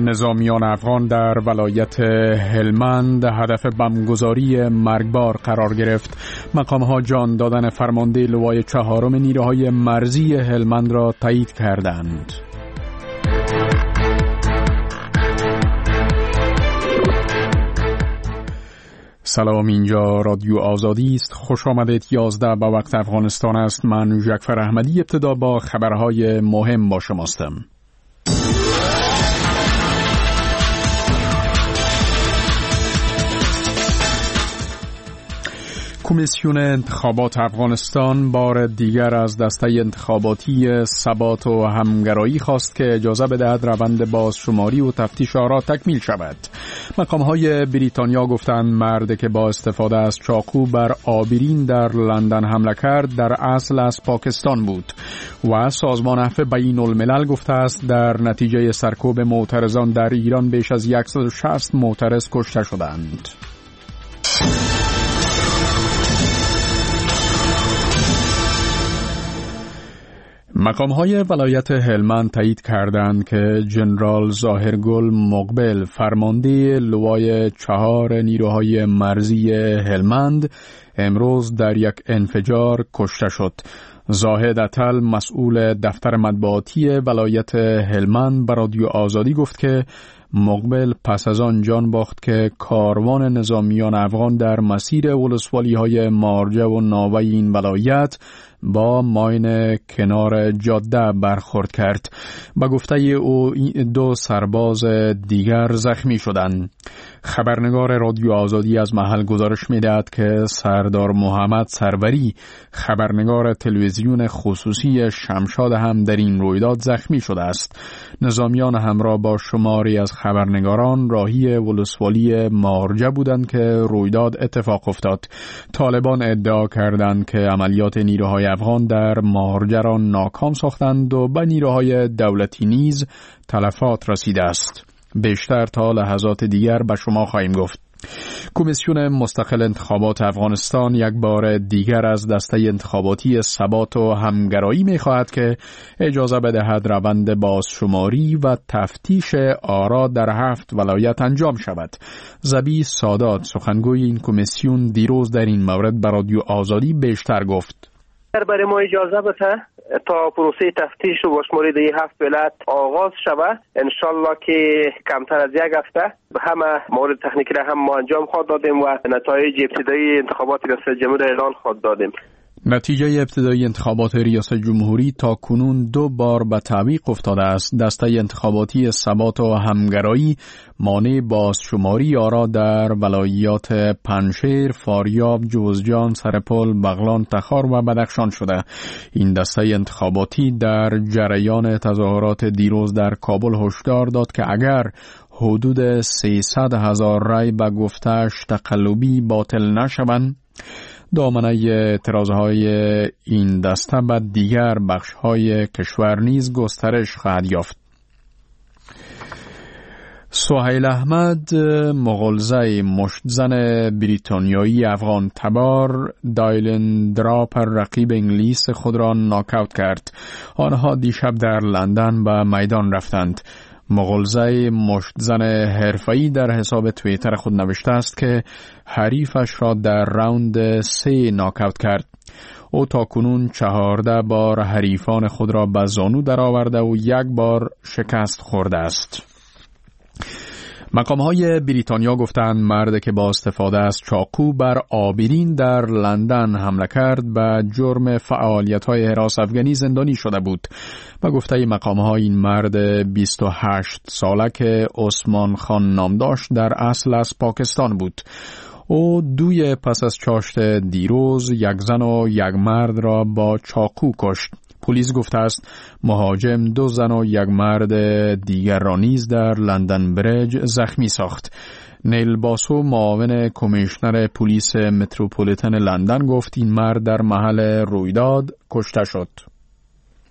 نظامیان افغان در ولایت هلمند هدف بمبگذاری مرگبار قرار گرفت. مقام‌ها جان دادن فرمانده لوای 4 نیروهای مرزی هلمند را تایید کردند. سلام، اینجا رادیو آزادی است. خوش آمدید. 11 به وقت افغانستان است. من جعفر احمدی ابتدا با خبرهای مهم با شماستم. کمیسیون انتخابات افغانستان بار دیگر از دسته انتخاباتی ثبات و همگرایی خواست که اجازه بدهد روند بازشماری و تفتیش آرا تکمیل شود. مقام‌های بریتانیا گفتند مرد که با استفاده از چاقو بر آبرین در لندن حمله کرد در اصل از پاکستان بود و سازمان عفو بین الملل گفته است در نتیجه سرکوب معترضان در ایران بیش از 160 معترض کشته شدند. مقام‌های ولایت هلمند تایید کردند که جنرال ظاهرگل مقبل فرمانده لوای 4 نیروهای مرزی هلمند امروز در یک انفجار کشته شد. زاهد عطل مسئول دفتر مطبوعاتی ولایت هلمند به رادیو آزادی گفت که مقبل پس از آن جان باخت که کاروان نظامیان افغان در مسیر ولسوالی‌های مارجه و ناوه این ولایت با ماین کنار جاده برخورد کرد. به گفته او 2 سرباز دیگر زخمی شدند. خبرنگار رادیو آزادی از محل گزارش می‌دهد که سردار محمد سروری خبرنگار تلویزیون خصوصی شمشاد هم در این رویداد زخمی شده است. نظامیان همراه با شماری از خبرنگاران راهی ولسوالی مارجه بودند که رویداد اتفاق افتاد. طالبان ادعا کردند که عملیات نیروهای افغان در مارجه را ناکام ساختند و به نیروهای دولتی نیز تلفات رسیده است. بیشتر تا لحظات دیگر به شما خواهیم گفت. کمیسیون مستقل انتخابات افغانستان یک بار دیگر از دسته انتخاباتی ثبات و همگرایی می‌خواهد که اجازه بدهد روند بازشماری و تفتیش آرا در 7 ولایت انجام شود. زبی سادات سخنگوی این کمیسیون دیروز در این مورد به رادیو آزادی بیشتر گفت. برای ما اجازه بده تا پروسه تفتیش و بازشماری در 7 ولایت آغاز شود. انشالله که کمتر از 1 هفته همه موارد تکنیکی را هم ما انجام خواهد دادیم و نتایج ابتدایی انتخابات ریاست جمهوری اعلان خواهد دادیم. نتیجه ابتدایی انتخابات ریاست جمهوری تا کنون 2 بار به تعویق افتاده است. دسته انتخاباتی ثبات و همگرایی مانع بازشماری آرا در ولایات پنجشیر، فاریاب، جوزجان، سرپل، بغلان، تخار و بدخشان شده. این دسته انتخاباتی در جریان تظاهرات دیروز در کابل هشدار داد که اگر حدود 300,000 رای به گفته‌اش تقلبی باطل نشوند، دامنه اعتراضهای این دسته به دیگر بخش‌های کشور نیز گسترش خواهد یافت. سهیل احمد مغلزه مشتزن بریتانیایی افغان تبار دایلن دراپر رقیب انگلیس خود را ناکاوت کرد. آنها دیشب در لندن به میدان رفتند. مغلزه مشتزن حرفه‌ای در حساب توییتر خود نوشته است که حریفش را در راوند 3 ناکاوت کرد. او تاکنون 14 بار حریفان خود را به زانو درآورده و 1 بار شکست خورده است. مقام‌های بریتانیا گفتند مرد که با استفاده از چاقو بر آبرین در لندن حمله کرد به جرم فعالیت‌های حراس افغانی زندانی شده بود. و گفته مقام‌ها این مرد 28 ساله که عثمان خان نام داشت در اصل از پاکستان بود. او 2 پس از چاشت دیروز 1 زن و 1 مرد را با چاقو کشت. پلیس گفته است مهاجم 2 زن و 1 مرد دیگر را نیز در لندن بریج زخمی ساخت. نیل باسو معاون کمیشنر پلیس متروپولیتن لندن گفت این مرد در محل رویداد کشته شد.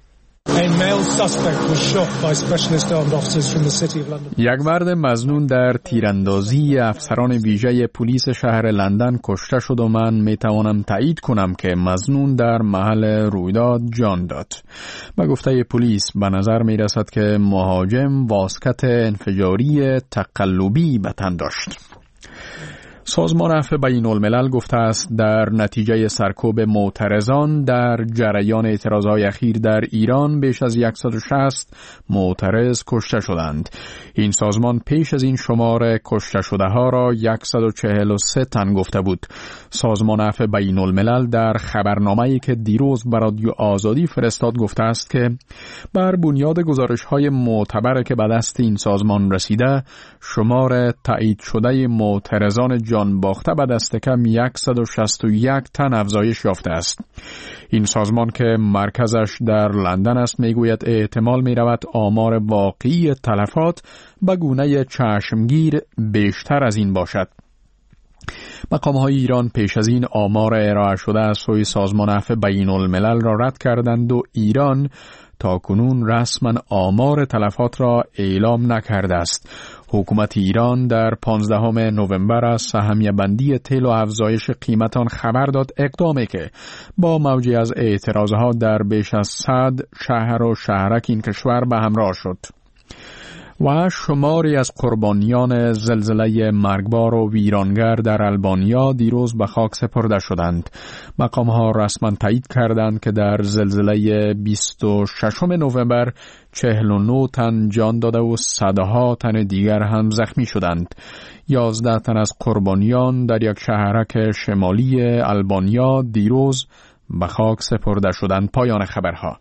یک مرد مظنون در تیراندازی افسران ویژه پلیس شهر لندن کشته شد و من میتوانم تایید کنم که مظنون در محل رویداد جان داد. به گفته پلیس به نظر میرسد که مهاجم واسکت انفجاری تقلبی به تن داشت. سازمان عفو بین الملل گفته است در نتیجه سرکوب معترضان در جریان اعتراضهای اخیر در ایران بیش از 160 معترض کشته شدند. این سازمان پیش از این شمار کشته شده ها را 143 تن گفته بود. سازمان عفو بین الملل در خبرنامه‌ای که دیروز به رادیو آزادی فرستاد گفته است که بر بنیاد گزارش‌های معتبر که به دست این سازمان رسیده، شمار تایید شده معترضان جان باخته به دست کم 161 تن افزایش یافته است. این سازمان که مرکزش در لندن است میگوید احتمال میرود آمار واقعی تلفات به گونه چشمگیر بیشتر از این باشد. مقام‌های ایران پیش از این آمار ارائه شده از سوی سازمان عفو بین الملل را رد کردند و ایران تا کنون رسما آمار تلفات را اعلام نکرده است. حکومت ایران در 15 نوامبر از سهمیه بندی تیل و افزایش قیمت آن خبر داد، اقدامی که با موجی از اعتراضها در بیش از 100 شهر و شهرک این کشور به همراه شد. و شماری از قربانیان زلزله مرگبار و ویرانگر در آلبانیا دیروز به خاک سپرده شدند. مقام‌ها رسما تایید کردند که در زلزله 26 نوامبر 49 تن جان داده و صدها تن دیگر هم زخمی شدند. 11 تن از قربانیان در یک شهرک شمالی آلبانیا دیروز به خاک سپرده شدند. پایان خبرها.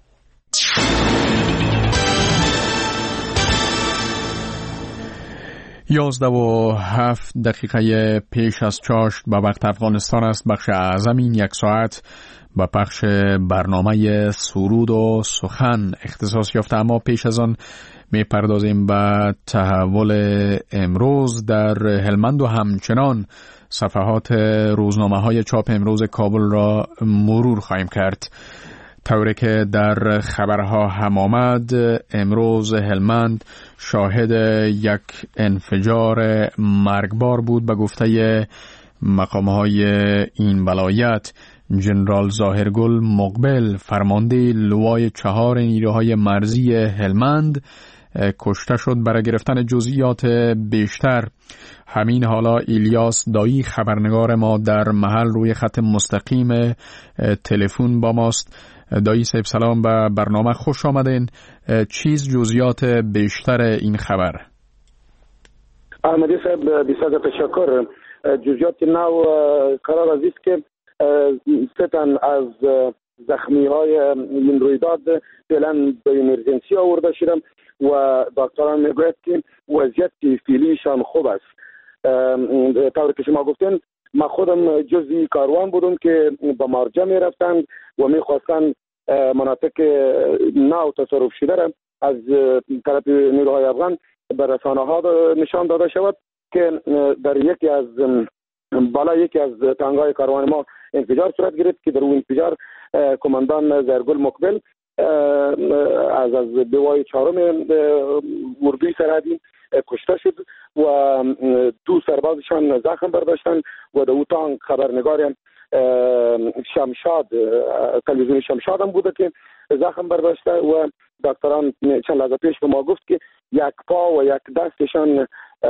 11:07 پیش از چاشت به وقت افغانستان است. بخش اعظم این یک ساعت به پخش برنامه سرود و سخن اختصاص یافته، اما پیش از آن میپردازیم به تحول امروز در هلمند و همچنان صفحات روزنامه‌های چاپ امروز کابل را مرور خواهیم کرد. طوری که در خبرها هم آمد، امروز هلمند شاهد یک انفجار مرگبار بود. به گفته مقام‌های این ولایت، جنرال ظاهرگل مقبل فرمانده لوای 4 نیروهای مرزی هلمند کشته شد. برای گرفتن جزئیات بیشتر همین حالا ایلیاس دایی خبرنگار ما در محل روی خط مستقیم تلفن با ماست. دایی صاحب سلام، به برنامه خوش آمدین. چیز جزئیات بیشتر این خبر؟ احمدی صاحب بسیار تشکر. جزئیات نو قرار است که 3 تن از زخمی های این رویداد فعلا به ایمرجنسی آورده شدند و دکتران میگوید که وضعیت فعلیشان خوب است. طوری که شما گفتین، ما خودم جزئی کاروان بودم که به مارجه می رفتند و می خواستند مناطق نو تصرف شده را از طرف نیروهای افغان به رسانه ها نشان داده شود که در یکی از تانگای کاروان ما انفجار صورت گرفت که در اون انفجار کماندان ظاهرگل مقبل از لوای 4 اردوی سرحدی کشته شد و 2 سربازشان زخم برداشتند و در او تانک خبرنگار شمشاد، تلویزیون شمشاد هم بوده که زخم برداشته و دکتران چند لحظه پیش به ما گفت که یک پا و یک دستشان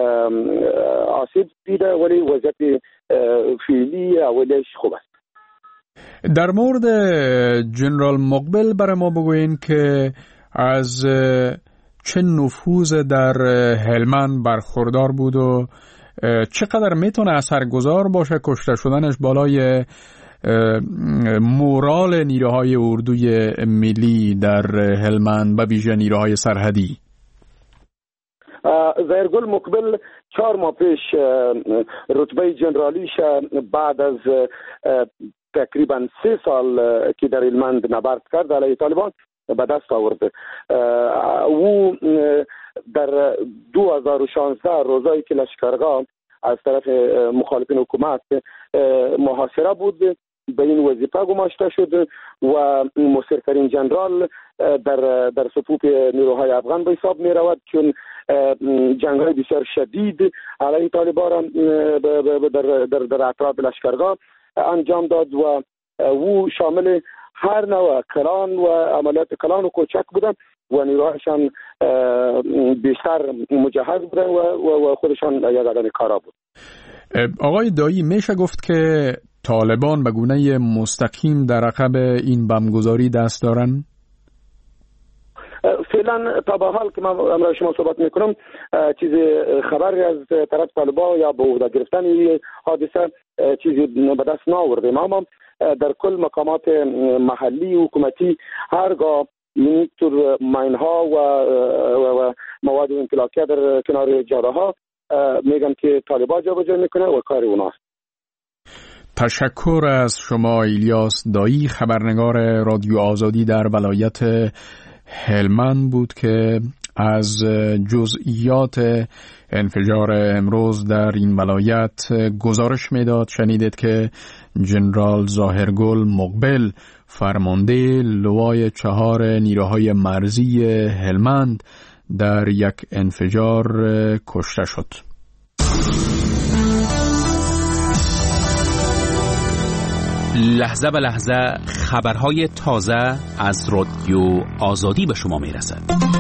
آسیب دیده ولی وضعیت فعلی اولیش خوب است. در مورد جنرال مقبل برای ما بگوین که از چه نفوذ در هلمند برخوردار بود و چقدر میتونه اثرگذار باشه کشته شدنش بالای مورال نیروهای اردوی ملی در هلمند و ویژه نیروهای سرحدی؟ ظاهرگل مقبل 4 ماه پیش رتبه جنرالیش بعد از تقریبا 3 سال که در هلمند نبرد کرد علیه طالبان به دست آورد. او در 2016 روزایی که لشکرگاه از طرف مخالفین حکومت محاصره بود، به این وظیفه گماشته شد و مؤثرترین جنرال در صفوف نیروهای افغان به حساب می رود، چون جنگ های بسیار شدید علیه طالبان در اطراف لشکرگاه انجام داد و او شامل هر نوع کلان و عملیات کلان و کوچک بودن و نیروهایشان بیشتر مجهز بودن و خودشان یک آدم کارا بود. آقای دایی، میشه گفت که طالبان به گونه مستقیم در عقب این بمبگذاری دست دارن؟ فعلا تا به حال که من امروز شما صحبت میکنم چیزی خبری از طرف طالبان یا به عهده گرفتن این حادثه چیزی به دست نآوردیم، اما در کل مقامات محلی و حکومتی هرگاه اینطور ماین‌ها و مواد انطلاقیه در کنار جاده‌ها میگن که طالبان جابجا میکنه و کار اوناست. تشکر از شما الیاس دایی، خبرنگار رادیو آزادی در ولایت هلمند بود که از جزئیات انفجار امروز در این ولایت گزارش میداد. شنیدید که جنرال ظاهرگل مقبل، فرمانده لوای 4 نیروهای مرزی هلمند، در یک انفجار کشته شد. لحظه به لحظه خبرهای تازه از رادیو آزادی به شما میرسد.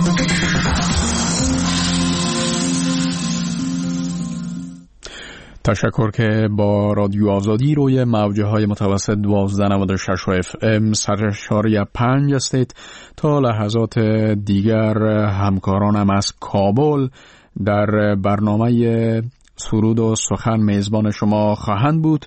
تشکر که با رادیو آزادی روی موجه های متوسط 1296 و FM 100.5 هستید. تا لحظات دیگر همکارانم از کابل در برنامه سرود و سخن میزبان شما خواهند بود.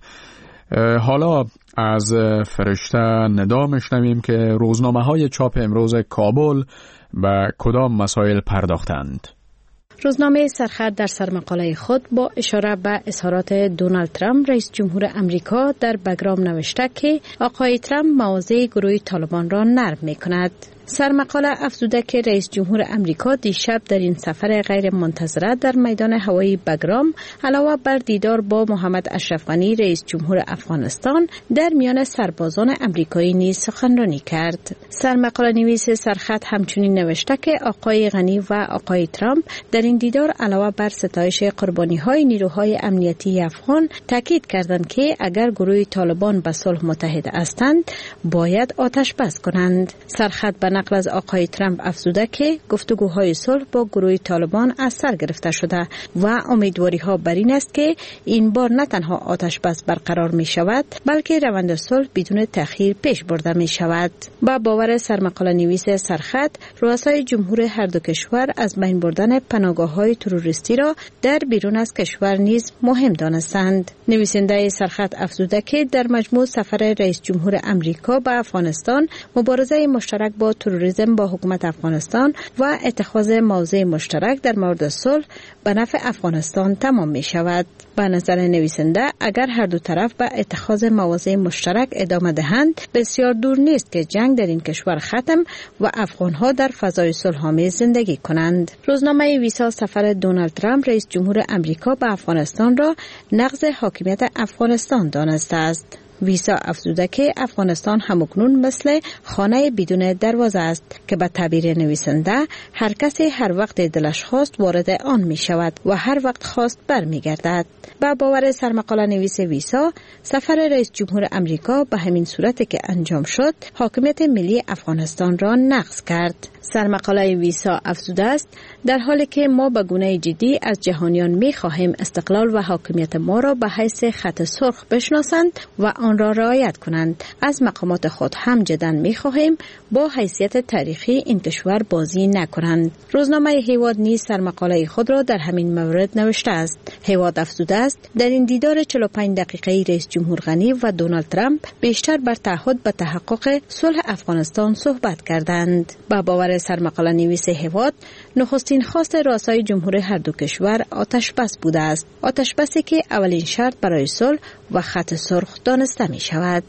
حالا از فرشته ندا میشنویم که روزنامه‌های چاپ امروز کابل به کدام مسائل پرداختند. روزنامه سرخط در سرمقاله خود با اشاره به اظهارات دونالد ترامپ رئیس جمهور امریکا در بگرام نوشته که آقای ترامپ مواضع گروه طالبان را نرم می‌کند. سرمقاله افزوده که رئیس جمهور امریکا دیشب در این سفر غیر منتظره در میدان هوایی بگرام علاوه بر دیدار با محمد اشرف غنی رئیس جمهور افغانستان در میان سربازان امریکایی نیز سخنرانی کرد. سرمقاله نویس سرخط همچنین نوشته که آقای غنی و آقای ترامپ در این دیدار علاوه بر ستایش قربانی‌های نیروهای امنیتی افغان تاکید کردند که اگر گروه طالبان به صلح متحد هستند باید آتش بس کنند. سرخط نقل از آقای ترامپ افزوده که گفتگوهای صلح با گروه طالبان از سر گرفته شده و امیدواری‌ها بر این است که این بار نه تنها آتش بس برقرار می شود بلکه روند صلح بدون تأخیر پیش برده می شود. با باور سرمقاله نویس سرخط، رؤسای جمهور هر دو کشور از بین بردن پناهگاه‌های تروریستی را در بیرون از کشور نیز مهم دانستند. نویسنده سرخط افزوده که در مجموع سفر رئیس جمهور امریکا به افغانستان مبارزه مشترک با تروریسم با حکومت افغانستان و اتخاذ موضع مشترک در مورد صلح به نفع افغانستان تمام می شود. به نظر نویسنده اگر هر دو طرف به اتخاذ موضع مشترک ادامه دهند بسیار دور نیست که جنگ در این کشور ختم و افغانها در فضای صلح‌آمیز زندگی کنند. روزنامه ویسا سفر دونالد ترامپ رئیس جمهور امریکا به افغانستان را نقض حاکمیت افغانستان دانسته است. ویسا افزوده که افغانستان همکنون مثل خانه بدون دروازه است که به تعبیر نویسنده هر کسی هر وقت دلش خواست وارد آن می شود و هر وقت خواست بر می گردد. با باور سرمقاله نویس ویسا، سفر رئیس جمهور امریکا به همین صورت که انجام شد حاکمیت ملی افغانستان را نقض کرد. سرمقاله ویسا افزوده است در حالی که ما به گونه جدی از جهانیان می خواهیم استقلال و حاکمیت ما را به حیث خط سرخ بشناسند و آن را رعایت کنند، از مقامات خود هم جدا می خواهیم با حیثیت تاریخی این کشور بازی نکنند. روزنامه هیواد نیز سرمقاله خود را در همین مورد نوشته است. هیواد افزوده است در این دیدار 45 دقیقه‌ای رئیس جمهور غنی و دونالد ترامپ بیشتر بر تعهد به تحقق صلح افغانستان صحبت کردند. با باور سرمقاله نویس هیواد، نخستین خواست رؤسای جمهور هر دو کشور آتش بس بوده است. آتش بسی که اولین شرط برای صلح و خط سرخ دانسته می شود.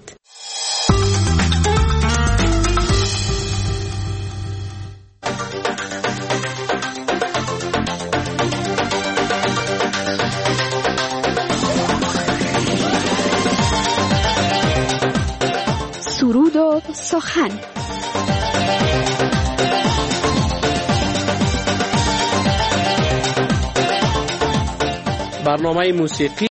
سخن. برنامه موسیقی